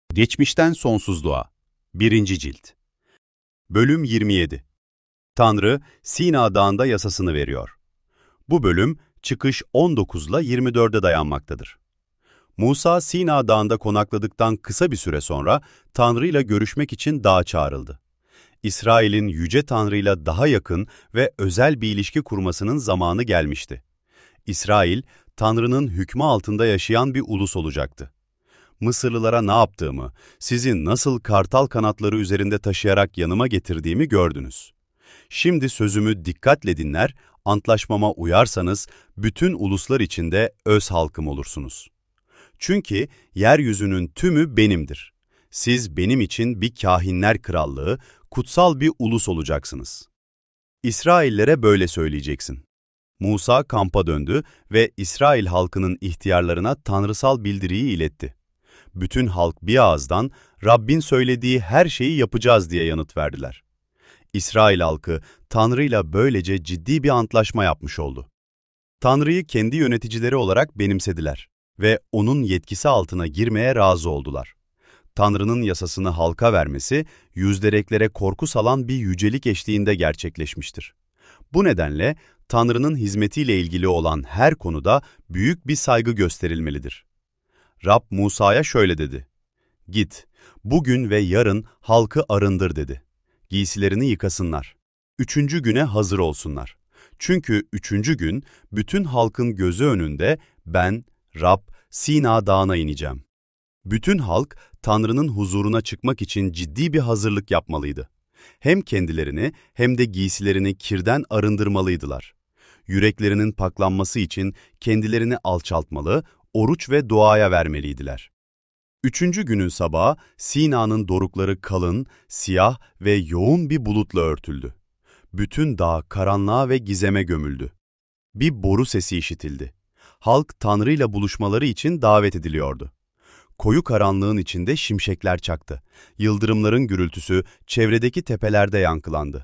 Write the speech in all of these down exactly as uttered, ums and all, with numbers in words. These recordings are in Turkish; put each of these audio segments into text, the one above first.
Geçmişten Sonsuzluğa birinci. Cilt Bölüm yirmi yedi Tanrı, Sina Dağı'nda yasasını veriyor. Bu bölüm, Çıkış on dokuz ile yirmi dörde dayanmaktadır. Musa, Sina Dağı'nda konakladıktan kısa bir süre sonra, Tanrı ile görüşmek için dağa çağrıldı. İsrail'in Yüce Tanrı'yla daha yakın ve özel bir ilişki kurmasının zamanı gelmişti. İsrail, Tanrı'nın hükmü altında yaşayan bir ulus olacaktı. Mısırlılara ne yaptığımı, sizi nasıl kartal kanatları üzerinde taşıyarak yanıma getirdiğimi gördünüz. Şimdi sözümü dikkatle dinler, antlaşmama uyarsanız bütün uluslar içinde öz halkım olursunuz. Çünkü yeryüzünün tümü benimdir. Siz benim için bir kâhinler krallığı, kutsal bir ulus olacaksınız. İsraillere böyle söyleyeceksin. Musa kampa döndü ve İsrail halkının ihtiyarlarına tanrısal bildiriyi iletti. Bütün halk bir ağızdan Rabbin söylediği her şeyi yapacağız diye yanıt verdiler. İsrail halkı Tanrı'yla böylece ciddi bir antlaşma yapmış oldu. Tanrı'yı kendi yöneticileri olarak benimsediler ve onun yetkisi altına girmeye razı oldular. Tanrı'nın yasasını halka vermesi, yüzdereklere korku salan bir yücelik eşliğinde gerçekleşmiştir. Bu nedenle Tanrı'nın hizmetiyle ilgili olan her konuda büyük bir saygı gösterilmelidir. Rab Musa'ya şöyle dedi: "Git, bugün ve yarın halkı arındır" dedi. "Giysilerini yıkasınlar. Üçüncü güne hazır olsunlar. Çünkü üçüncü gün bütün halkın gözü önünde ben, Rab, Sina Dağı'na ineceğim." Bütün halk Tanrı'nın huzuruna çıkmak için ciddi bir hazırlık yapmalıydı. Hem kendilerini hem de giysilerini kirden arındırmalıydılar. Yüreklerinin paklanması için kendilerini alçaltmalı, oruç ve duaya vermeliydiler. Üçüncü günün sabahı Sina'nın dorukları kalın, siyah ve yoğun bir bulutla örtüldü. Bütün dağ karanlığa ve gizeme gömüldü. Bir boru sesi işitildi. Halk Tanrı'yla buluşmaları için davet ediliyordu. Koyu karanlığın içinde şimşekler çaktı. Yıldırımların gürültüsü çevredeki tepelerde yankılandı.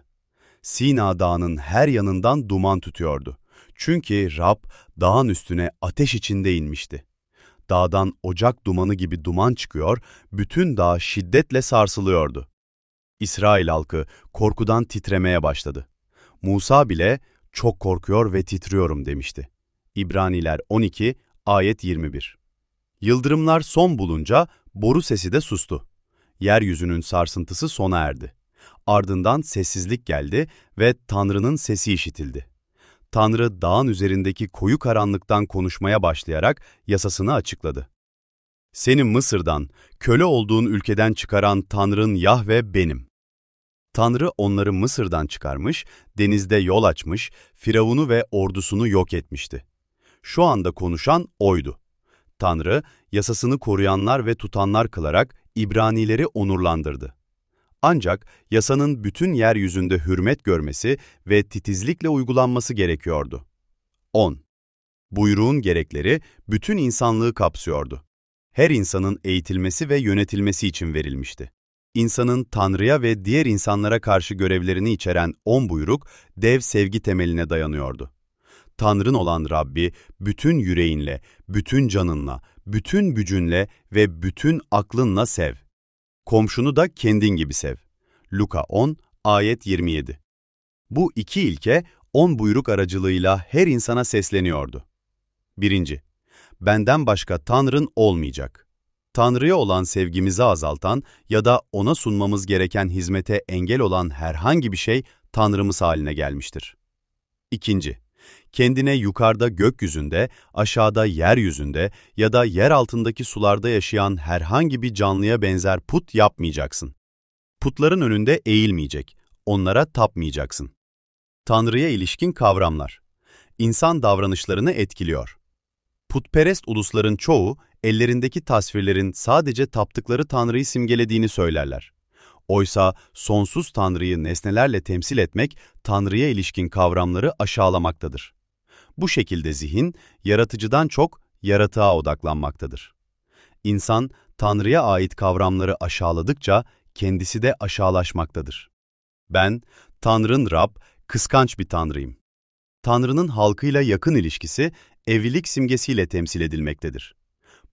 Sina Dağı'nın her yanından duman tütüyordu. Çünkü Rab dağın üstüne ateş içinde inmişti. Dağdan ocak dumanı gibi duman çıkıyor, bütün dağ şiddetle sarsılıyordu. İsrail halkı korkudan titremeye başladı. Musa bile "Çok korkuyor ve titriyorum" demişti. İbraniler on iki, ayet yirmi bir. Yıldırımlar son bulunca boru sesi de sustu. Yeryüzünün sarsıntısı sona erdi. Ardından sessizlik geldi ve Tanrı'nın sesi işitildi. Tanrı dağın üzerindeki koyu karanlıktan konuşmaya başlayarak yasasını açıkladı. "Seni Mısır'dan, köle olduğun ülkeden çıkaran Tanrın Yahve benim." Tanrı onları Mısır'dan çıkarmış, denizde yol açmış, Firavun'u ve ordusunu yok etmişti. Şu anda konuşan O'ydu. Tanrı, yasasını koruyanlar ve tutanlar kılarak İbranileri onurlandırdı. Ancak yasanın bütün yeryüzünde hürmet görmesi ve titizlikle uygulanması gerekiyordu. on. Buyruğun gerekleri bütün insanlığı kapsıyordu. Her insanın eğitilmesi ve yönetilmesi için verilmişti. İnsanın Tanrı'ya ve diğer insanlara karşı görevlerini içeren on buyruk, dev sevgi temeline dayanıyordu. Tanrın olan Rabbi, bütün yüreğinle, bütün canınla, bütün gücünle ve bütün aklınla sev. Komşunu da kendin gibi sev. Luka on, ayet yirmi yedi. Bu iki ilke on buyruk aracılığıyla her insana sesleniyordu. birinci. Benden başka Tanrın olmayacak. Tanrı'ya olan sevgimizi azaltan ya da ona sunmamız gereken hizmete engel olan herhangi bir şey Tanrımız haline gelmiştir. İkinci. Kendine yukarıda gökyüzünde, aşağıda yeryüzünde ya da yer altındaki sularda yaşayan herhangi bir canlıya benzer put yapmayacaksın. Putların önünde eğilmeyecek, onlara tapmayacaksın. Tanrı'ya ilişkin kavramlar. İnsan davranışlarını etkiliyor. Putperest ulusların çoğu, ellerindeki tasvirlerin sadece taptıkları Tanrı'yı simgelediğini söylerler. Oysa sonsuz Tanrı'yı nesnelerle temsil etmek, Tanrı'ya ilişkin kavramları aşağılamaktadır. Bu şekilde zihin, yaratıcıdan çok yaratığa odaklanmaktadır. İnsan, Tanrı'ya ait kavramları aşağıladıkça kendisi de aşağılaşmaktadır. Ben, Tanrın Rab, kıskanç bir Tanrıyım. Tanrı'nın halkıyla yakın ilişkisi, evlilik simgesiyle temsil edilmektedir.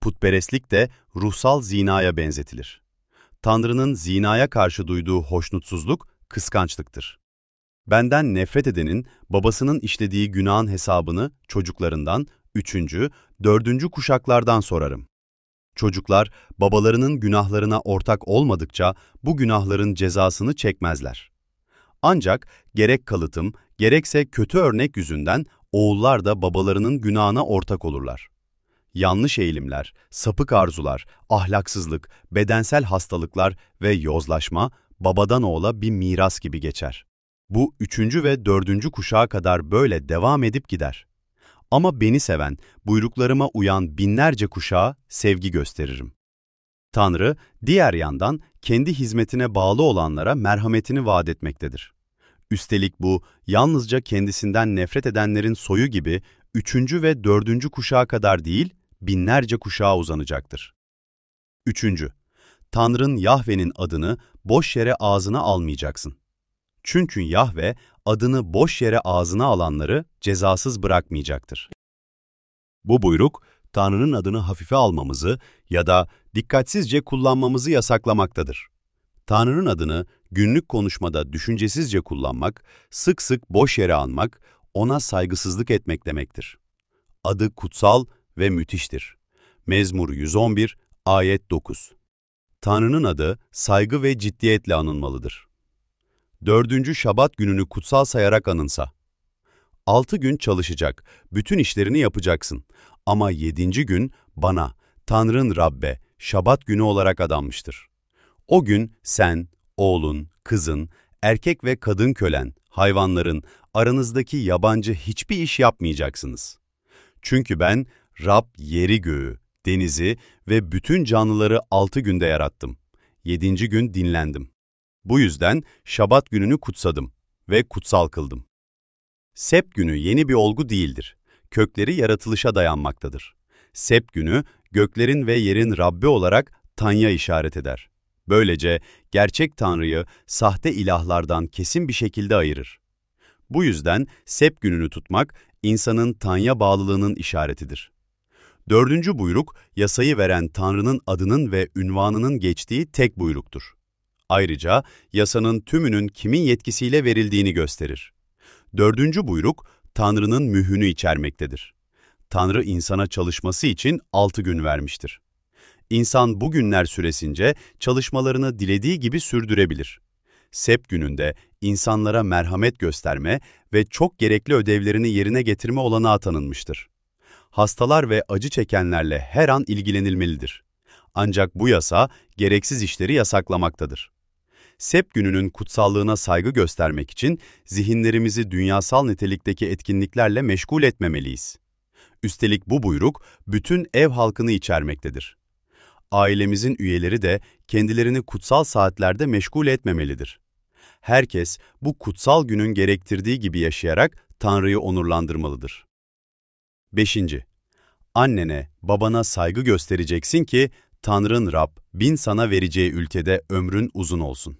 Putperestlik de ruhsal zinaya benzetilir. Tanrı'nın zinaya karşı duyduğu hoşnutsuzluk kıskançlıktır. Benden nefret edenin babasının işlediği günahın hesabını çocuklarından, üçüncü, dördüncü kuşaklardan sorarım. Çocuklar babalarının günahlarına ortak olmadıkça bu günahların cezasını çekmezler. Ancak gerek kalıtım, gerekse kötü örnek yüzünden oğullar da babalarının günahına ortak olurlar. Yanlış eğilimler, sapık arzular, ahlaksızlık, bedensel hastalıklar ve yozlaşma babadan oğula bir miras gibi geçer. Bu üçüncü ve dördüncü kuşağa kadar böyle devam edip gider. Ama beni seven, buyruklarıma uyan binlerce kuşağa sevgi gösteririm. Tanrı, diğer yandan kendi hizmetine bağlı olanlara merhametini vaat etmektedir. Üstelik bu, yalnızca kendisinden nefret edenlerin soyu gibi üçüncü ve dördüncü kuşağa kadar değil, binlerce kuşağa uzanacaktır. Üçüncü, Tanrı'nın Yahve'nin adını boş yere ağzına almayacaksın. Çünkü Yahve, adını boş yere ağzına alanları cezasız bırakmayacaktır. Bu buyruk, Tanrı'nın adını hafife almamızı ya da dikkatsizce kullanmamızı yasaklamaktadır. Tanrı'nın adını günlük konuşmada düşüncesizce kullanmak, sık sık boş yere anmak, ona saygısızlık etmek demektir. Adı kutsal ve müthiştir. Mezmur yüz on bir, ayet dokuz. Tanrı'nın adı saygı ve ciddiyetle anılmalıdır. Dördüncü Şabat gününü kutsal sayarak anınsa. Altı gün çalışacak, bütün işlerini yapacaksın. Ama yedinci gün bana, Tanrın Rabbe, Şabat günü olarak adanmıştır. O gün sen, oğlun, kızın, erkek ve kadın kölen, hayvanların, aranızdaki yabancı hiçbir iş yapmayacaksınız. Çünkü ben, Rab yeri göğü, denizi ve bütün canlıları altı günde yarattım. Yedinci gün dinlendim. Bu yüzden Şabat gününü kutsadım ve kutsal kıldım. Sep günü yeni bir olgu değildir. Kökleri yaratılışa dayanmaktadır. Sep günü, göklerin ve yerin Rabbi olarak Tanrı'ya işaret eder. Böylece gerçek Tanrı'yı sahte ilahlardan kesin bir şekilde ayırır. Bu yüzden Sep gününü tutmak, insanın Tanrı'ya bağlılığının işaretidir. Dördüncü buyruk, yasayı veren Tanrı'nın adının ve ünvanının geçtiği tek buyruktur. Ayrıca yasanın tümünün kimin yetkisiyle verildiğini gösterir. Dördüncü buyruk, Tanrı'nın mührünü içermektedir. Tanrı insana çalışması için altı gün vermiştir. İnsan bu günler süresince çalışmalarını dilediği gibi sürdürebilir. Sep gününde insanlara merhamet gösterme ve çok gerekli ödevlerini yerine getirme olanağı tanınmıştır. Hastalar ve acı çekenlerle her an ilgilenilmelidir. Ancak bu yasa gereksiz işleri yasaklamaktadır. Sep gününün kutsallığına saygı göstermek için zihinlerimizi dünyasal nitelikteki etkinliklerle meşgul etmemeliyiz. Üstelik bu buyruk bütün ev halkını içermektedir. Ailemizin üyeleri de kendilerini kutsal saatlerde meşgul etmemelidir. Herkes bu kutsal günün gerektirdiği gibi yaşayarak Tanrı'yı onurlandırmalıdır. Beşinci. Annene, babana saygı göstereceksin ki Tanrın Rab, bin sana vereceği ülkede ömrün uzun olsun.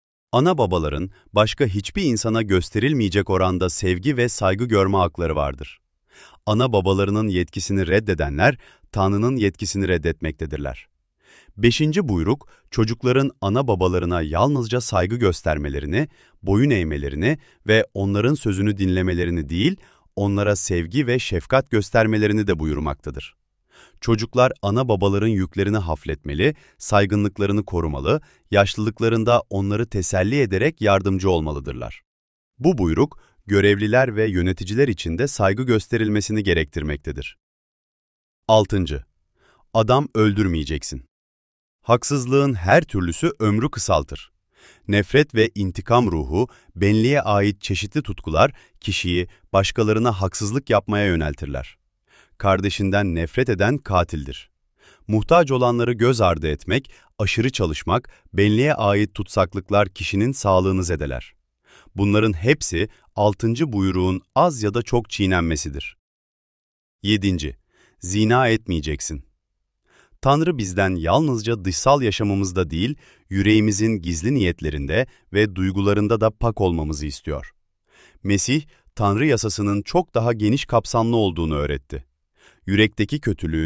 Ana babaların başka hiçbir insana gösterilmeyecek oranda sevgi ve saygı görme hakları vardır. Ana babalarının yetkisini reddedenler, Tanrı'nın yetkisini reddetmektedirler. Beşinci buyruk, çocukların ana babalarına yalnızca saygı göstermelerini, boyun eğmelerini ve onların sözünü dinlemelerini değil, onlara sevgi ve şefkat göstermelerini de buyurmaktadır. Çocuklar ana babaların yüklerini hafifletmeli, saygınlıklarını korumalı, yaşlılıklarında onları teselli ederek yardımcı olmalıdırlar. Bu buyruk, görevliler ve yöneticiler için de saygı gösterilmesini gerektirmektedir. Altıncı. Adam öldürmeyeceksin. Haksızlığın her türlüsü ömrü kısaltır. Nefret ve intikam ruhu, benliğe ait çeşitli tutkular kişiyi başkalarına haksızlık yapmaya yöneltirler. Kardeşinden nefret eden katildir. Muhtaç olanları göz ardı etmek, aşırı çalışmak, benliğe ait tutsaklıklar kişinin sağlığını zedeler. Bunların hepsi altıncı buyruğun az ya da çok çiğnenmesidir. Yedinci. Zina etmeyeceksin. Tanrı bizden yalnızca dışsal yaşamımızda değil, yüreğimizin gizli niyetlerinde ve duygularında da pak olmamızı istiyor. Mesih, Tanrı yasasının çok daha geniş kapsamlı olduğunu öğretti. Yürekteki kötülüğün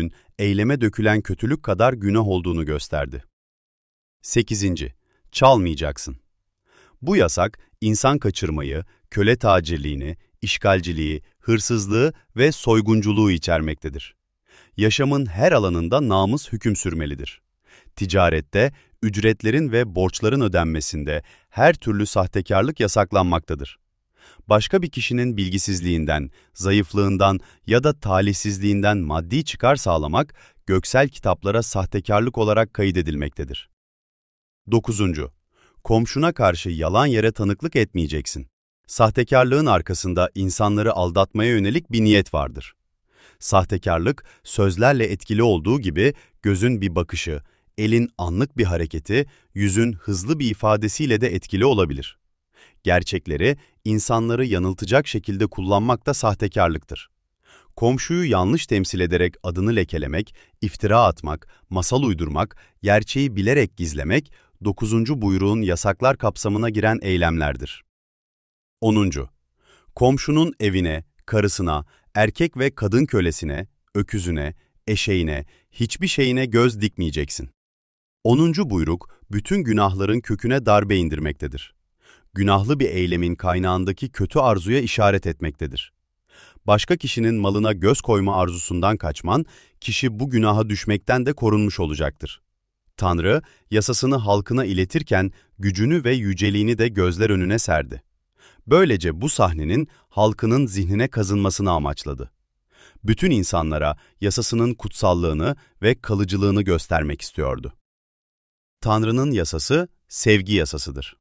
eyleme dökülen kötülük kadar günah olduğunu gösterdi. sekizinci. Çalmayacaksın. Bu yasak, insan kaçırmayı, köle tacirliğini, işgalciliği, hırsızlığı ve soygunculuğu içermektedir. Yaşamın her alanında namus hüküm sürmelidir. Ticarette, ücretlerin ve borçların ödenmesinde her türlü sahtekarlık yasaklanmaktadır. Başka bir kişinin bilgisizliğinden, zayıflığından ya da talihsizliğinden maddi çıkar sağlamak, göksel kitaplara sahtekarlık olarak kaydedilmektedir. dokuzuncu. Komşuna karşı yalan yere tanıklık etmeyeceksin. Sahtekarlığın arkasında insanları aldatmaya yönelik bir niyet vardır. Sahtekarlık, sözlerle etkili olduğu gibi gözün bir bakışı, elin anlık bir hareketi, yüzün hızlı bir ifadesiyle de etkili olabilir. Gerçekleri, insanları yanıltacak şekilde kullanmak da sahtekarlıktır. Komşuyu yanlış temsil ederek adını lekelemek, iftira atmak, masal uydurmak, gerçeği bilerek gizlemek, dokuzuncu buyruğun yasaklar kapsamına giren eylemlerdir. onuncu. Komşunun evine, karısına, erkek ve kadın kölesine, öküzüne, eşeğine, hiçbir şeyine göz dikmeyeceksin. onuncu buyruk, bütün günahların köküne darbe indirmektedir. Günahlı bir eylemin kaynağındaki kötü arzuya işaret etmektedir. Başka kişinin malına göz koyma arzusundan kaçman, kişi bu günaha düşmekten de korunmuş olacaktır. Tanrı, yasasını halkına iletirken gücünü ve yüceliğini de gözler önüne serdi. Böylece bu sahnenin halkının zihnine kazınmasını amaçladı. Bütün insanlara yasasının kutsallığını ve kalıcılığını göstermek istiyordu. Tanrı'nın yasası, sevgi yasasıdır.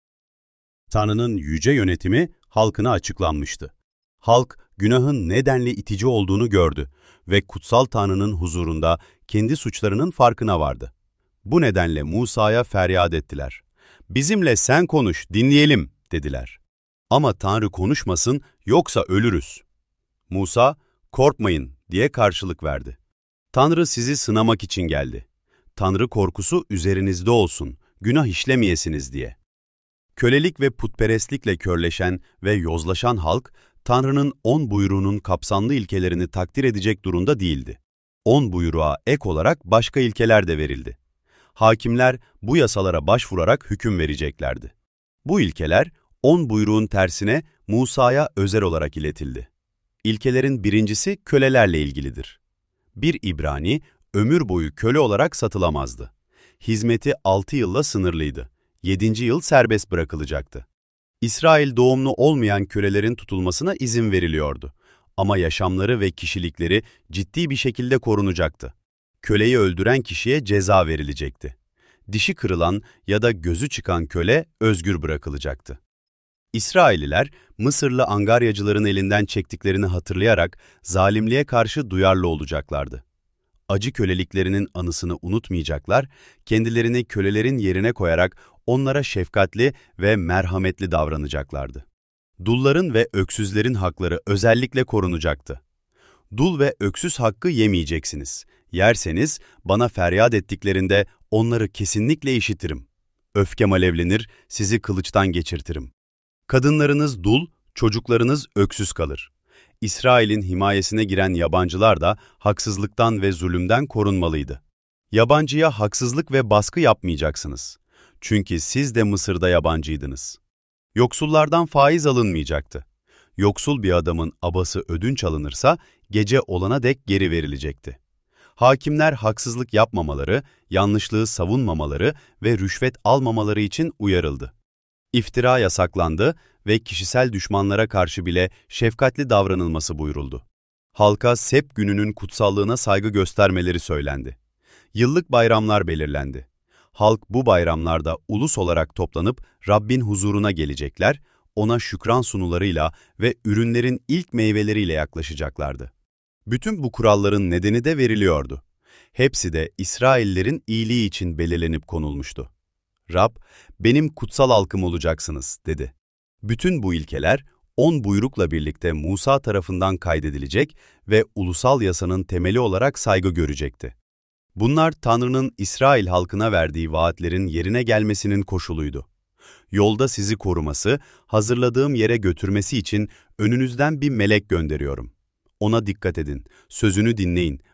Tanrı'nın yüce yönetimi halkına açıklanmıştı. Halk, günahın nedenli itici olduğunu gördü ve kutsal Tanrı'nın huzurunda kendi suçlarının farkına vardı. Bu nedenle Musa'ya feryat ettiler. "Bizimle sen konuş, dinleyelim," dediler. Ama Tanrı konuşmasın, yoksa ölürüz. Musa, "Korkmayın," diye karşılık verdi. Tanrı sizi sınamak için geldi. Tanrı korkusu üzerinizde olsun, günah işlemeyesiniz diye. Kölelik ve putperestlikle körleşen ve yozlaşan halk, Tanrı'nın on buyruğunun kapsamlı ilkelerini takdir edecek durumda değildi. On buyruğa ek olarak başka ilkeler de verildi. Hakimler bu yasalara başvurarak hüküm vereceklerdi. Bu ilkeler, on buyruğun tersine Musa'ya özel olarak iletildi. İlkelerin birincisi kölelerle ilgilidir. Bir İbrani, ömür boyu köle olarak satılamazdı. Hizmeti altı yılla sınırlıydı. Yedinci yıl serbest bırakılacaktı. İsrail doğumlu olmayan kölelerin tutulmasına izin veriliyordu. Ama yaşamları ve kişilikleri ciddi bir şekilde korunacaktı. Köleyi öldüren kişiye ceza verilecekti. Dişi kırılan ya da gözü çıkan köle özgür bırakılacaktı. İsrailliler, Mısırlı angaryacıların elinden çektiklerini hatırlayarak zalimliğe karşı duyarlı olacaklardı. Acı köleliklerinin anısını unutmayacaklar, kendilerini kölelerin yerine koyarak onlara şefkatli ve merhametli davranacaklardı. Dulların ve öksüzlerin hakları özellikle korunacaktı. Dul ve öksüz hakkı yemeyeceksiniz. Yerseniz bana feryat ettiklerinde onları kesinlikle işitirim. Öfkem alevlenir, sizi kılıçtan geçirtirim. Kadınlarınız dul, çocuklarınız öksüz kalır. İsrail'in himayesine giren yabancılar da haksızlıktan ve zulümden korunmalıydı. Yabancıya haksızlık ve baskı yapmayacaksınız. Çünkü siz de Mısır'da yabancıydınız. Yoksullardan faiz alınmayacaktı. Yoksul bir adamın abası ödünç alınırsa gece olana dek geri verilecekti. Hakimler haksızlık yapmamaları, yanlışlığı savunmamaları ve rüşvet almamaları için uyarıldı. İftira yasaklandı ve kişisel düşmanlara karşı bile şefkatli davranılması buyuruldu. Halka Sep gününün kutsallığına saygı göstermeleri söylendi. Yıllık bayramlar belirlendi. Halk bu bayramlarda ulus olarak toplanıp Rabbin huzuruna gelecekler, ona şükran sunularıyla ve ürünlerin ilk meyveleriyle yaklaşacaklardı. Bütün bu kuralların nedeni de veriliyordu. Hepsi de İsraillerin iyiliği için belirlenip konulmuştu. Rab, benim kutsal halkım olacaksınız, dedi. Bütün bu ilkeler, on buyrukla birlikte Musa tarafından kaydedilecek ve ulusal yasanın temeli olarak saygı görecekti. Bunlar Tanrı'nın İsrail halkına verdiği vaatlerin yerine gelmesinin koşuluydu. Yolda sizi koruması, hazırladığım yere götürmesi için önünüzden bir melek gönderiyorum. Ona dikkat edin, sözünü dinleyin,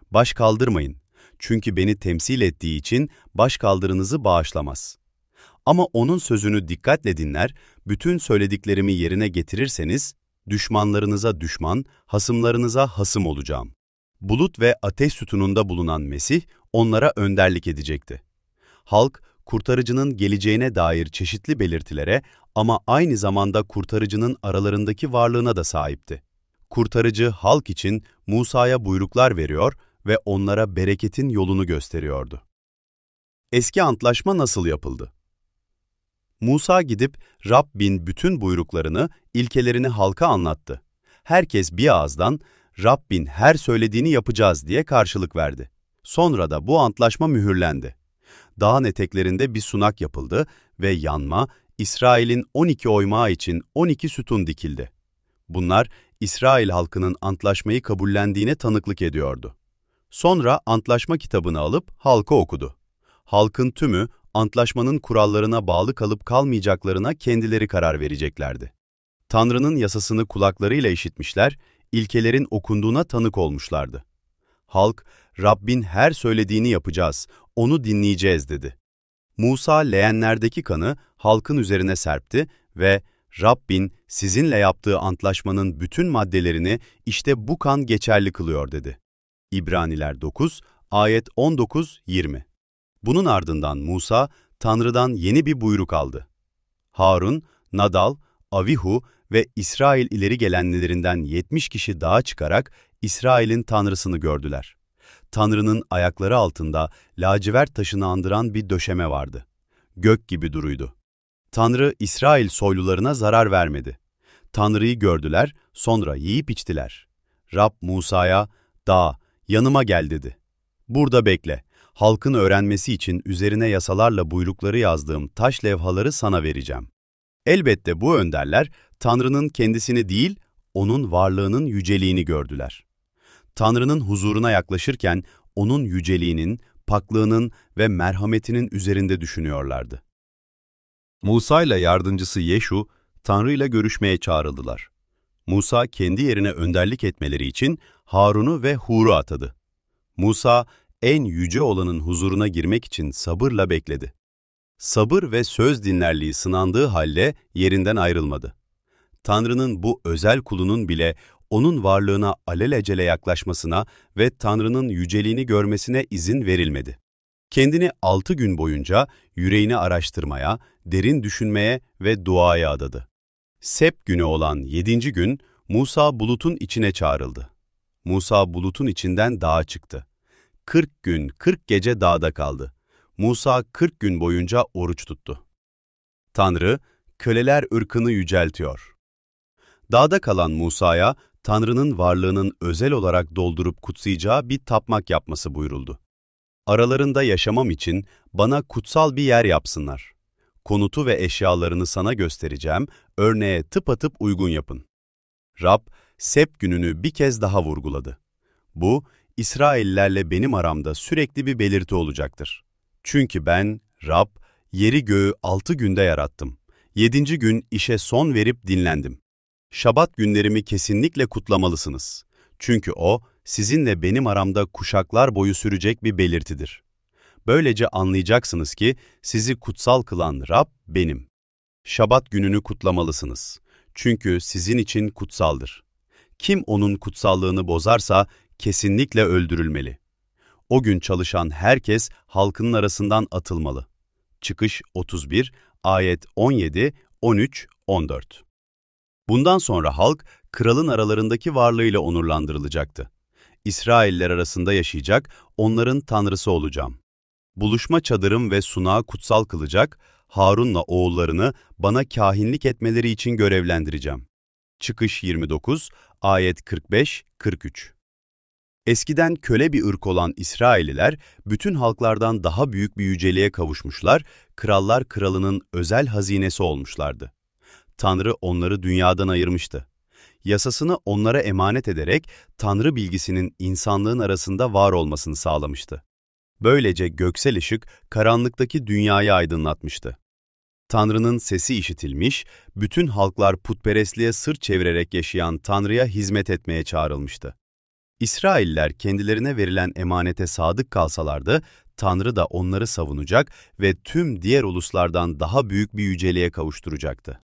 Baş kaldırmayın. Çünkü beni temsil ettiği için baş kaldırınızı bağışlamaz. Ama onun sözünü dikkatle dinler, bütün söylediklerimi yerine getirirseniz, düşmanlarınıza düşman, hasımlarınıza hasım olacağım. Bulut ve ateş sütununda bulunan Mesih, onlara önderlik edecekti. Halk, kurtarıcının geleceğine dair çeşitli belirtilere ama aynı zamanda kurtarıcının aralarındaki varlığına da sahipti. Kurtarıcı halk için Musa'ya buyruklar veriyor ve onlara bereketin yolunu gösteriyordu. Eski antlaşma nasıl yapıldı? Musa gidip Rabbin bütün buyruklarını, ilkelerini halka anlattı. Herkes bir ağızdan Rabbin her söylediğini yapacağız diye karşılık verdi. Sonra da bu antlaşma mühürlendi. Dağın eteklerinde bir sunak yapıldı ve yanma, İsrail'in on iki oymağı için on iki sütun dikildi. Bunlar, İsrail halkının antlaşmayı kabullendiğine tanıklık ediyordu. Sonra antlaşma kitabını alıp halka okudu. Halkın tümü, antlaşmanın kurallarına bağlı kalıp kalmayacaklarına kendileri karar vereceklerdi. Tanrı'nın yasasını kulaklarıyla işitmişler, ilkelerin okunduğuna tanık olmuşlardı. Halk, Rabbin her söylediğini yapacağız, onu dinleyeceğiz dedi. Musa leğenlerdeki kanı halkın üzerine serpti ve Rabbin sizinle yaptığı antlaşmanın bütün maddelerini işte bu kan geçerli kılıyor dedi. İbraniler dokuz, ayet on dokuz yirmi. Bunun ardından Musa, Tanrı'dan yeni bir buyruk aldı. Harun, Nadal, Avihu ve İsrail ileri gelenlerinden yetmiş kişi dağa çıkarak İsrail'in Tanrısını gördüler. Tanrı'nın ayakları altında lacivert taşını andıran bir döşeme vardı. Gök gibi duruydu. Tanrı İsrail soylularına zarar vermedi. Tanrı'yı gördüler, sonra yiyip içtiler. Rab Musa'ya, "Dağ, yanıma gel" dedi. "Burada bekle. Halkın öğrenmesi için üzerine yasalarla buyrukları yazdığım taş levhaları sana vereceğim." Elbette bu önderler, Tanrı'nın kendisini değil, onun varlığının yüceliğini gördüler. Tanrı'nın huzuruna yaklaşırken, onun yüceliğinin, paklığının ve merhametinin üzerinde düşünüyorlardı. Musa ile yardımcısı Yeşu, Tanrı ile görüşmeye çağrıldılar. Musa kendi yerine önderlik etmeleri için Harun'u ve Hur'u atadı. Musa, en yüce olanın huzuruna girmek için sabırla bekledi. Sabır ve söz dinlerliği sınandığı halde yerinden ayrılmadı. Tanrı'nın bu özel kulunun bile onun varlığına alelacele yaklaşmasına ve Tanrı'nın yüceliğini görmesine izin verilmedi. Kendini altı gün boyunca yüreğini araştırmaya, derin düşünmeye ve duaya adadı. Sep günü olan yedinci gün Musa bulutun içine çağrıldı. Musa bulutun içinden dağa çıktı. Kırk gün, kırk gece dağda kaldı. Musa kırk gün boyunca oruç tuttu. Tanrı, köleler ırkını yüceltiyor. Dağda kalan Musa'ya, Tanrı'nın varlığının özel olarak doldurup kutsayacağı bir tapmak yapması buyuruldu. Aralarında yaşamam için bana kutsal bir yer yapsınlar. Konutu ve eşyalarını sana göstereceğim, örneğe tıpatıp uygun yapın. Rab, Sep gününü bir kez daha vurguladı. Bu, İsraillerle benim aramda sürekli bir belirti olacaktır. Çünkü ben, Rab, yeri göğü altı günde yarattım. Yedinci gün işe son verip dinlendim. Şabat günlerimi kesinlikle kutlamalısınız. Çünkü o, sizinle benim aramda kuşaklar boyu sürecek bir belirtidir. Böylece anlayacaksınız ki sizi kutsal kılan Rab benim. Şabat gününü kutlamalısınız. Çünkü sizin için kutsaldır. Kim onun kutsallığını bozarsa kesinlikle öldürülmeli. O gün çalışan herkes halkının arasından atılmalı. Çıkış otuz bir, ayet on yedi, on üç, on dört. Bundan sonra halk, kralın aralarındaki varlığıyla onurlandırılacaktı. İsrailler arasında yaşayacak, onların tanrısı olacağım. Buluşma çadırım ve sunağı kutsal kılacak, Harun'la oğullarını bana kâhinlik etmeleri için görevlendireceğim. Çıkış yirmi dokuz, ayet kırk beş, kırk üç. Eskiden köle bir ırk olan İsrailliler, bütün halklardan daha büyük bir yüceliğe kavuşmuşlar, krallar kralının özel hazinesi olmuşlardı. Tanrı onları dünyadan ayırmıştı. Yasasını onlara emanet ederek Tanrı bilgisinin insanlığın arasında var olmasını sağlamıştı. Böylece göksel ışık karanlıktaki dünyayı aydınlatmıştı. Tanrı'nın sesi işitilmiş, bütün halklar putperestliğe sırt çevirerek yaşayan Tanrı'ya hizmet etmeye çağrılmıştı. İsrailler kendilerine verilen emanete sadık kalsalardı, Tanrı da onları savunacak ve tüm diğer uluslardan daha büyük bir yüceliğe kavuşturacaktı.